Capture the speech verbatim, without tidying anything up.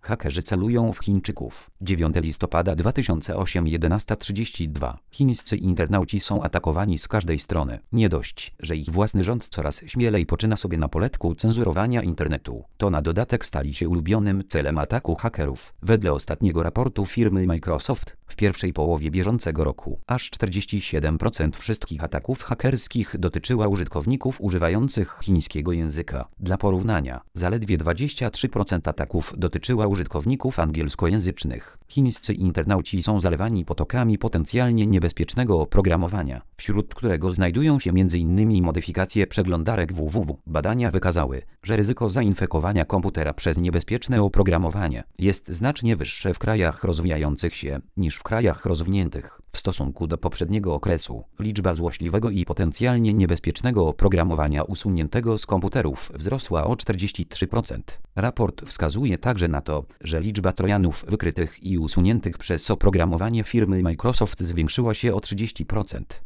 Hakerzy celują w Chińczyków. dziewiątego listopada dwa tysiące ósmego jedenasta trzydzieści dwa. Chińscy internauci są atakowani z każdej strony. Nie dość, że ich własny rząd coraz śmielej poczyna sobie na poletku cenzurowania internetu, to na dodatek stali się ulubionym celem ataku hakerów. Wedle ostatniego raportu firmy Microsoft, w pierwszej połowie bieżącego roku, aż czterdzieści siedem procent wszystkich ataków hakerskich dotyczyła użytkowników używających chińskiego języka. Dla porównania, zaledwie dwadzieścia trzy procent ataków dotyczyła użytkowników angielskojęzycznych. Chińscy internauci są zalewani potokami potencjalnie niebezpiecznego oprogramowania, wśród którego znajdują się między innymi modyfikacje przeglądarek www. Badania wykazały, że ryzyko zainfekowania komputera przez niebezpieczne oprogramowanie jest znacznie wyższe w krajach rozwijających się niż w krajach rozwiniętych. W stosunku do poprzedniego okresu, liczba złośliwego i potencjalnie niebezpiecznego oprogramowania usuniętego z komputerów wzrosła o czterdzieści trzy procent. Raport wskazuje także na to, że liczba trojanów wykrytych i usuniętych przez oprogramowanie firmy Microsoft zwiększyła się o trzydzieści procent.